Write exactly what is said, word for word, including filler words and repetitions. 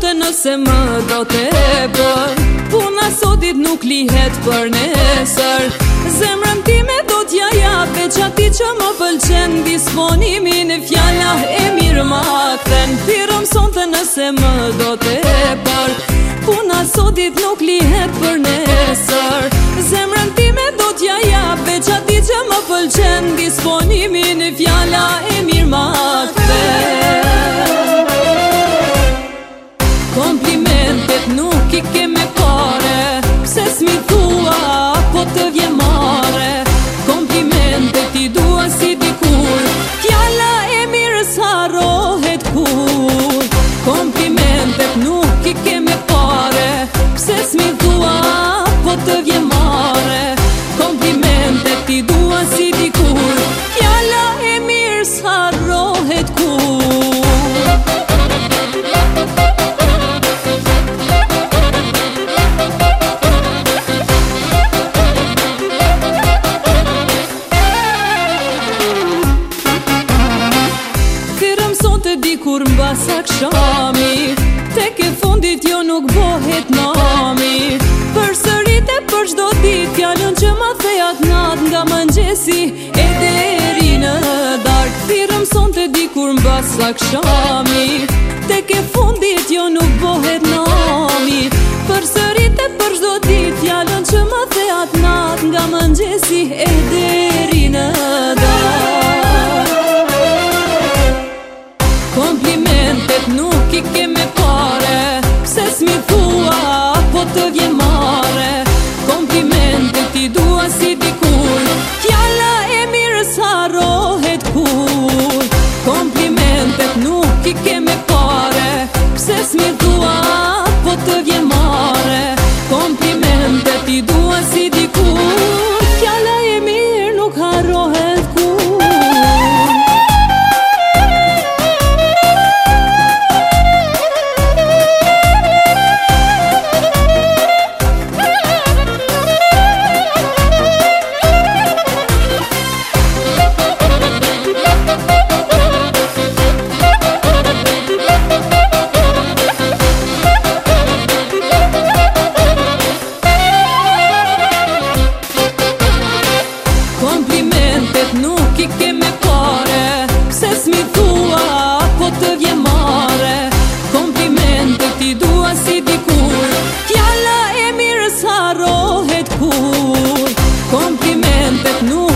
sonte nëse më do tepër. Puna sotit nuk lihet për nesër. Zemrën time do t'ja jap veç ati që më pëlqen. Disponimin e fjalla e mirë ma kthen. Thirrëm sonte nëse më do tepër. Puna sotit nuk lihet për nesër. Zemrën time do t'ja jap veç ati që më pëlqen. Disponimin e fjalla e mirë ma kthen. Komplimentet nuk i ke me pare, pse s'mi thua po të vje mare. Komplimentet i dua si dikur, fjalla e mirë s'harrohet kur. Komplimentet nuk i ke me pare, pse s'mi thua po të vje mare. Komplimentet i dua si dikur, fjalla e mirë s'harrohet kur. Dikur mbas akshami, tek e fundit jo nuk bohet nami. Përsërit e për çdo dit fjallën që ma thejat nat. Nga mëngjesi e deri në dark. Thirrëm sonte dikur mbas akshami, tek e fundit jo nuk bohet nami. Përsërit e për çdo dit fjallën që ma thejat nat. Nga mëngjesi e deri në dark. Komplimentet nuk i ke me pare, pse s'mi thua po të vje mare. Komplimentet i dua si dikur, fjalla e mirë s'harrohet kur. Komplimentet nuk i ke me pare, pse s'mi thua po të vje mare. Komplimentet i dua si dikur, fjalla e mirë nuk harrohet kur. Komplimentet nuk i ke me pare, pse s'mi thua po të vje mare. Komplimentet i dua si dikur, fjalla e mirë s'harrohet kur. Komplimentet nuk